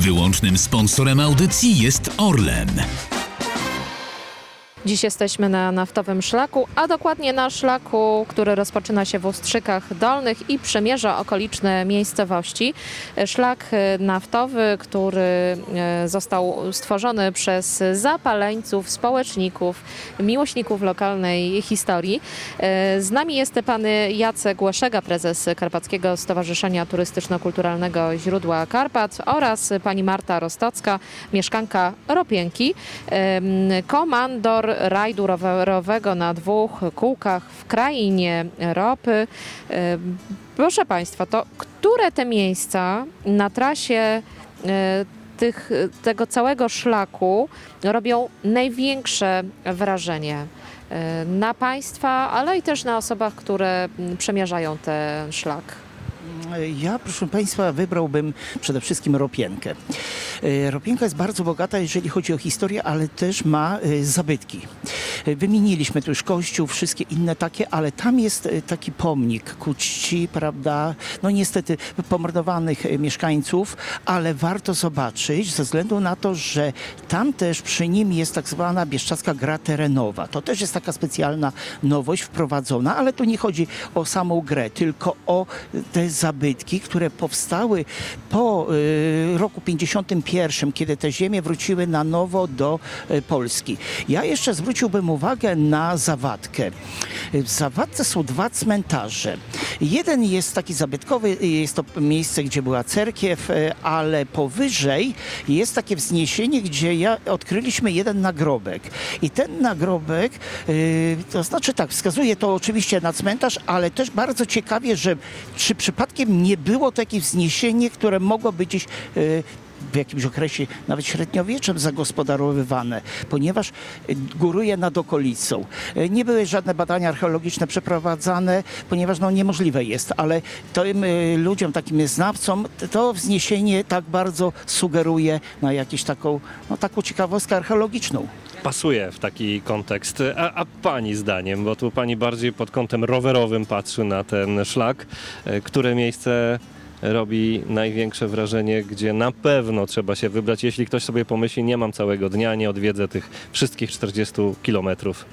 Wyłącznym sponsorem audycji jest Orlen. Dziś jesteśmy na naftowym szlaku, a dokładnie na szlaku, który rozpoczyna się w Ustrzykach Dolnych i przemierza okoliczne miejscowości. Szlak naftowy, który został stworzony przez zapaleńców, społeczników, miłośników lokalnej historii. Z nami jest pan Jacek Łeszega, prezes Karpackiego Stowarzyszenia Turystyczno-Kulturalnego Źródła Karpat, oraz pani Marta Rostocka, mieszkanka Ropienki, komandor rajdu rowerowego na 2 kółkach w krainie ropy. Proszę państwa, to które te miejsca na trasie tego całego szlaku robią największe wrażenie na państwa, ale i też na osobach, które przemierzają ten szlak? Ja, proszę państwa, wybrałbym przede wszystkim Ropienkę. Ropienka jest bardzo bogata, jeżeli chodzi o historię, ale też ma zabytki. Wymieniliśmy tu już kościół, wszystkie inne takie, ale tam jest taki pomnik ku czci, prawda, no niestety pomordowanych mieszkańców, ale warto zobaczyć ze względu na to, że tam też przy nim jest tak zwana bieszczacka gra terenowa. To też jest taka specjalna nowość wprowadzona, ale tu nie chodzi o samą grę, tylko o te zabytki, które powstały po roku 51, kiedy te ziemie wróciły na nowo do Polski. Ja jeszcze zwróciłbym uwagę na Zawadkę. W Zawadce są 2 cmentarze. Jeden jest taki zabytkowy, jest to miejsce, gdzie była cerkiew, ale powyżej jest takie wzniesienie, gdzie odkryliśmy jeden nagrobek. I ten nagrobek, to znaczy tak, wskazuje to oczywiście na cmentarz, ale też bardzo ciekawie, że czy przypadkiem nie było takie wzniesienie, które mogło być gdzieś w jakimś okresie nawet średniowieczem zagospodarowywane, ponieważ góruje nad okolicą. Nie były żadne badania archeologiczne przeprowadzane, ponieważ no niemożliwe jest, ale tym ludziom, takim znawcom, to wzniesienie tak bardzo sugeruje na jakąś taką ciekawostkę archeologiczną. Pasuje w taki kontekst. A pani zdaniem, bo tu pani bardziej pod kątem rowerowym patrzy na ten szlak, które miejsce robi największe wrażenie, gdzie na pewno trzeba się wybrać, jeśli ktoś sobie pomyśli, nie mam całego dnia, nie odwiedzę tych wszystkich 40 kilometrów.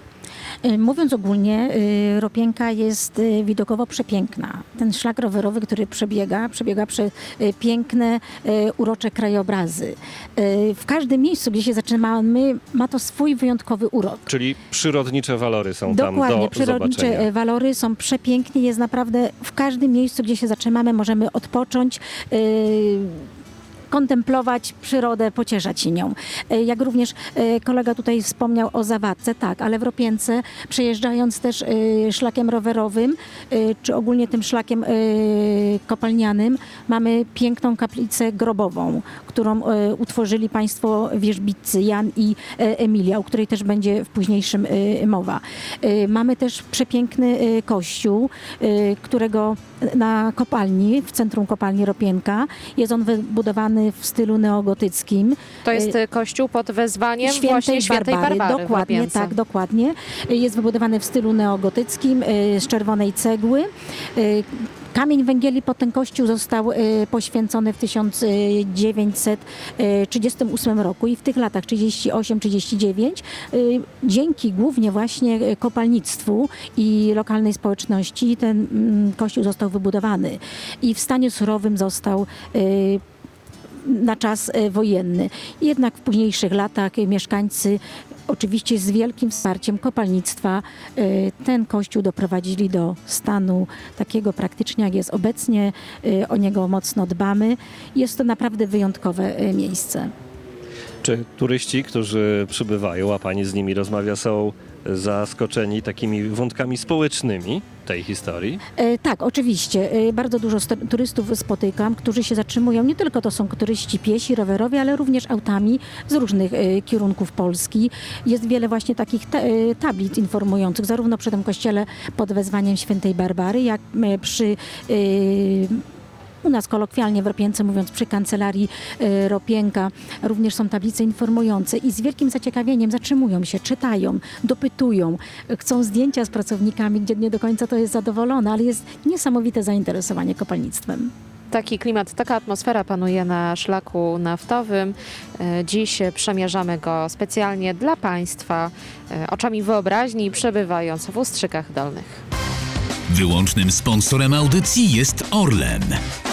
Mówiąc ogólnie, Ropienka jest widokowo przepiękna. Ten szlak rowerowy, który przebiega przez piękne, urocze krajobrazy. W każdym miejscu, gdzie się zatrzymamy, ma to swój wyjątkowy urok. Czyli przyrodnicze walory są Dokładnie, tam do przyrodnicze zobaczenia. walory są przepięknie. Jest naprawdę w każdym miejscu, gdzie się zatrzymamy, możemy odpocząć, kontemplować przyrodę, pocieszać się nią. Jak również kolega tutaj wspomniał o Zawadce, tak, ale w Ropience, przejeżdżając też szlakiem rowerowym, czy ogólnie tym szlakiem kopalnianym, mamy piękną kaplicę grobową, którą utworzyli państwo wierzbitcy Jan i Emilia, o której też będzie w późniejszym mowa. Mamy też przepiękny kościół, którego na kopalni, w centrum kopalni Ropienka, jest on wybudowany w stylu neogotyckim. To jest kościół pod wezwaniem właśnie Świętej Barbary. Dokładnie, tak, dokładnie. Jest wybudowany w stylu neogotyckim, z czerwonej cegły. Kamień węgieli pod ten kościół został poświęcony w 1938 roku i w tych latach 38-39 dzięki głównie właśnie kopalnictwu i lokalnej społeczności ten kościół został wybudowany i w stanie surowym został na czas wojenny. Jednak w późniejszych latach mieszkańcy, oczywiście z wielkim wsparciem kopalnictwa, ten kościół doprowadzili do stanu takiego praktycznie, jak jest obecnie. O niego mocno dbamy. Jest to naprawdę wyjątkowe miejsce. Czy turyści, którzy przybywają, a pani z nimi rozmawia, są zaskoczeni takimi wątkami społecznymi tej historii? Tak, oczywiście. Bardzo dużo turystów spotykam, którzy się zatrzymują. Nie tylko to są turyści piesi, rowerowi, ale również autami z różnych kierunków Polski. Jest wiele właśnie takich tablic informujących, zarówno przy tym kościele pod wezwaniem Świętej Barbary, jak przy u nas kolokwialnie w Ropience, mówiąc przy kancelarii Ropienka, również są tablice informujące i z wielkim zaciekawieniem zatrzymują się, czytają, dopytują, chcą zdjęcia z pracownikami, gdzie nie do końca to jest zadowolone, ale jest niesamowite zainteresowanie kopalnictwem. Taki klimat, taka atmosfera panuje na szlaku naftowym. Dziś przemierzamy go specjalnie dla Państwa, oczami wyobraźni, przebywając w Ustrzykach Dolnych. Wyłącznym sponsorem audycji jest Orlen.